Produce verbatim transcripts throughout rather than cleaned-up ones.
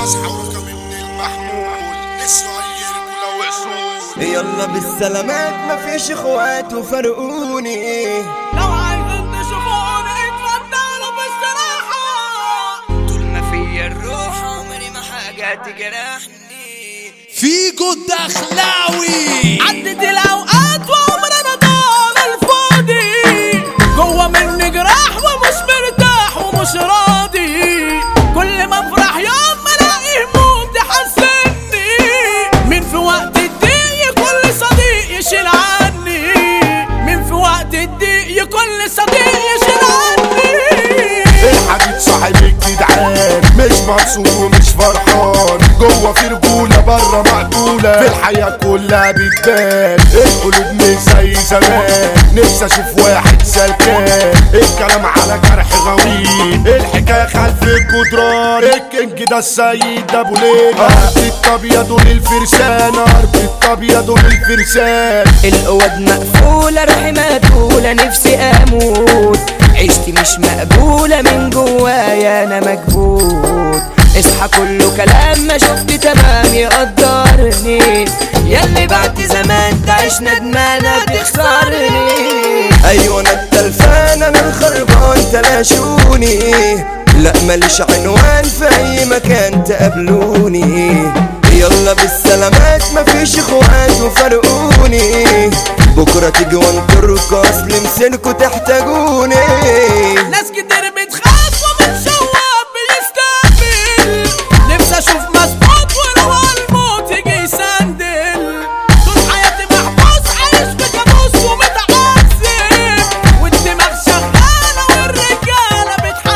مسحة ورقم من المحمول نسوا اي رجولة وعصول. يلا بالسلامات مفيش اخوات وفرقوني، لو عايزين تشوفوني اتفضلوا بالصراحة. طول ما فيا الروح عمري ما حاجة تجرحني. فيجو الدخلاوي عدت الاوقات وعمرنا طال الفاضي، جوه مني جراح ومش مرتاح ومش راضي. كل ما افرح يوم ما الاقي هموم تحزني، من في وقت الضيق كل صديق يشيل عني، من في وقت الضيق كل صديق يشيل عني. الحديد صاحب الجدعان مش مبسوط ومش فرحان، جوه في رجولة برا مقتولة، في الحياة كلها بتبان القلوب مش زي زمان. نفسي اشوف واحد سلكان، الكلام على جرح غويط، الحكاية خلف الجدران. الكينج ده السيد ده ابو ليلى، ارض الطابية دول الفرسان، ارض الطابية دول الفرسان. القواد مقفولة روحي مقتولة نفسي اموت، عيشتي مش مقبولة من جوايا انا مكبوت. اصحى كله كلام ما شفت تمام يقدرني، ياللي بعد زمان تعيش ندمانة تخسرني. ايوه انا التلفان انا الخربان تلاشوني، لا ماليش عنوان في اي مكان تقابلوني. يلا بالسلامات مفيش اخوات وفرقوني، بكرة تيجي وانطركوا اصل مسيركوا تحتاجوني. ناس كتير بتخاف وبتشوق بيستقبل، نفسي اشوف مظبوط ولو الموت يجي يسندل. طول حياتي محبوس عايش بكابوس ومتعذب، والدماغ شغالة والرجالة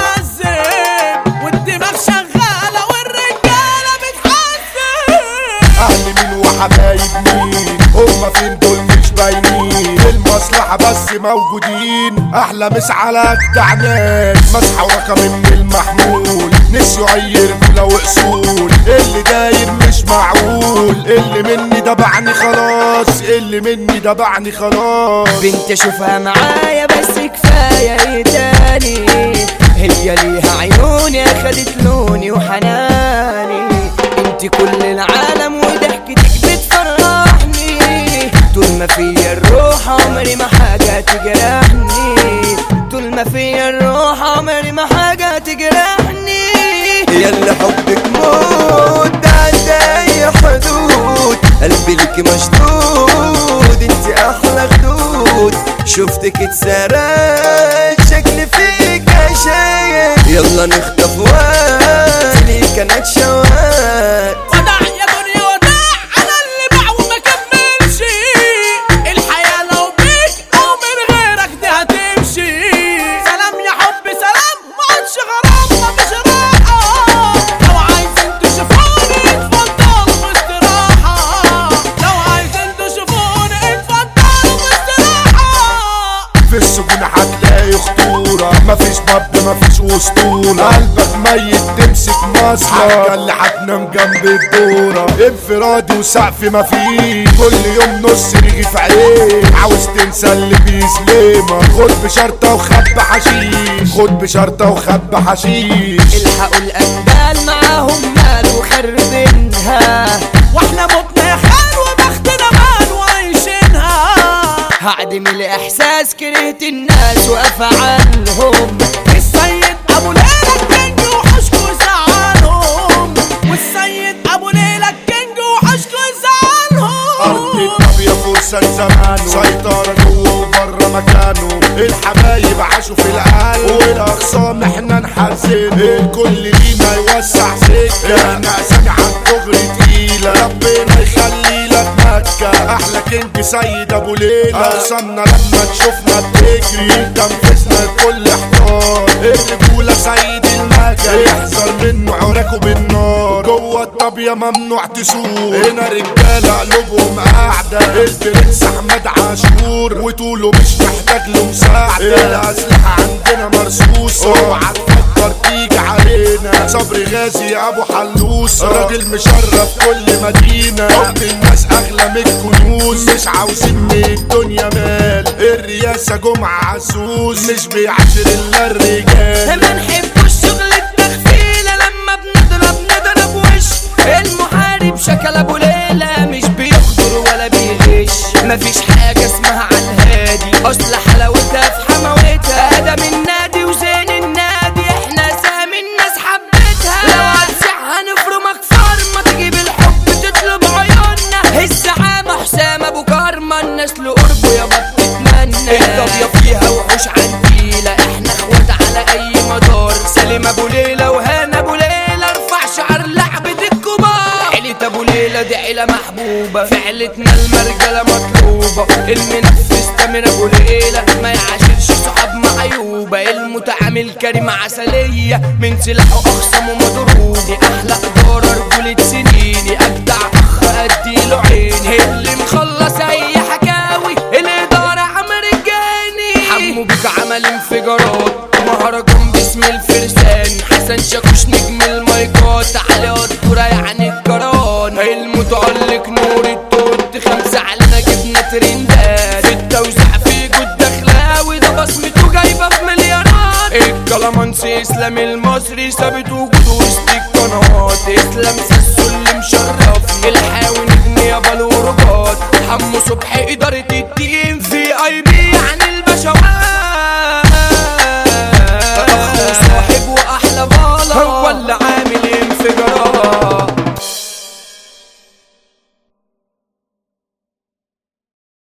بتحزب، والدماغ شغالة والرجالة بتحزب. اهل مين وحبايب مين هما فين دول مش باينين، المصلحة بس موجودين. احلى مس على اجدع ناس، مسحة ورقم من المحمول نسيوا اي رجولة واصول. اللي داير مش معقول، اللي مني ده بعني خلاص، اللي مني ده بعني خلاص. بنت اشوفها معايا بس كفاية ايه تاني، هي ليها عيوني اخدت لوني وحناني. انت كل العالم وضحكتك بتفرحني، طول ما فيا الروح عمري ما حاجة تجرحني، طول ما فيا الروح عمري ما حاجة تجرحني. يلا حبك موت تعدى اي حدود، قلبي لك مشدود انت احلى خدود. شفتك اتسرقت شكلي فيك عشايق، يلا نخطف وقت ليك انا اتشوقت. وداع يا دنيا وداع انا اللي باع وما كملش، الحياة لو بيك او من غيرك دي هتمشي. سلام يا حب سلام ما عادش غرام مفيش راحة، لو عايزين تشوفوني اتفضلوا باستراحة، لو عايزين تشوفوني اتفضلوا باستراحة. في السجون هتلاقي خطورة، مفيش باب مفيش وسطورة، قلبك ميت تمسك مصلة اللي هتنام جنب الدورة. انفرادي وسقف مفيش، كل يوم نص رغيف عيش، عاوز تنسى اللي بيسلمك خد بشرطة وخب حشيش، خد بشرطة وخب حشيش. الحقوا الأندال معاهم مال وخربينها، واحنا متنا يا خال وبختنا مال وعايشينها. هعدم الإحساس كرهت الناس وأفعالهم، السيد أبو ليلى الكينج وحشكو زعلهم، والسيد أبو ليلى الكينج وحشكو زعلهم. أرض الطابية فرصة زمانه، سيطرة جوه وبره مكانه. الحبايب عاشوا في القلب والأخصام احنا نحزن، الكل لينا يوسع سكة، احنا أسامي عالدغري تقيلة. ربنا يخلي لك مكة، أحلى كينج سيد أبو ليلى. أقسمنا لما تشوفنا بتجري، تنفسنا كل احتار. الرجولة سيد المكة، يحذر منه عراكه بالنار. جوه الطابية ممنوع تسوق، هنا رجالة قلوبهم قاعدة. البرنس أحمد عاشور وطوله مش محتاج له مساعدة، الأسلحة عندنا مرصوصة، اوعى تفكر تيجي علينا. صبري غازي أبو حلوسة، راجل مشرف كل مدينة، حب الناس أغلى من الكنوز، مش عاوزين من الدنيا مال. الرئاسة جمعة عسوس، مش بيعاشر إلا الرجال. ما نحبوش شغل التخفيلة، لما بنضرب نضرب وش مفيش حاجة اسمها عالهادي، اصل حلاوتها في حماوتها. ادم النادي وزين النادي احنا سهم الناس حبتها. لو هنسح هنفرمك فرمة تجيب الحب تطلب عيوننا. الزعامة حسام ابو كرمة الناس لقربه يابا بتتمنى. القضية فيها وحوش عنتيلة احنا اخوات على اي مدار. سالم ابو ليلى وهنا ابو ليلى ارفع شعر لعبة الكبار. عيلة ابو ليلى دي عيلة محبوبة في عيلتنا المرجلة مطلوبة. المنفذ تامر ابو ليلى ما يعاشرش صحاب معيوبة. المتعامل كريم عسلية من سلاحه اخصم ومضروب. احلى ادارة رجولة سنيني اجدع اخ اديله عيني. اللي مخلص اي حكاوي الادارة عمر الجاني. حمو بيك عمل انفجارات مهرجان باسم الفرسان. حسن شاكوش نجم المايكات علي قدورة يعني الجران. المتعلق نور التوت خمسة علينا جبنا ترندات. في التوزيع في جود دخلاوي ده بصمته جايبة في مليارات. الكلامانسي اسلام المصري ثابت وجوده وسط القنوات. اسلام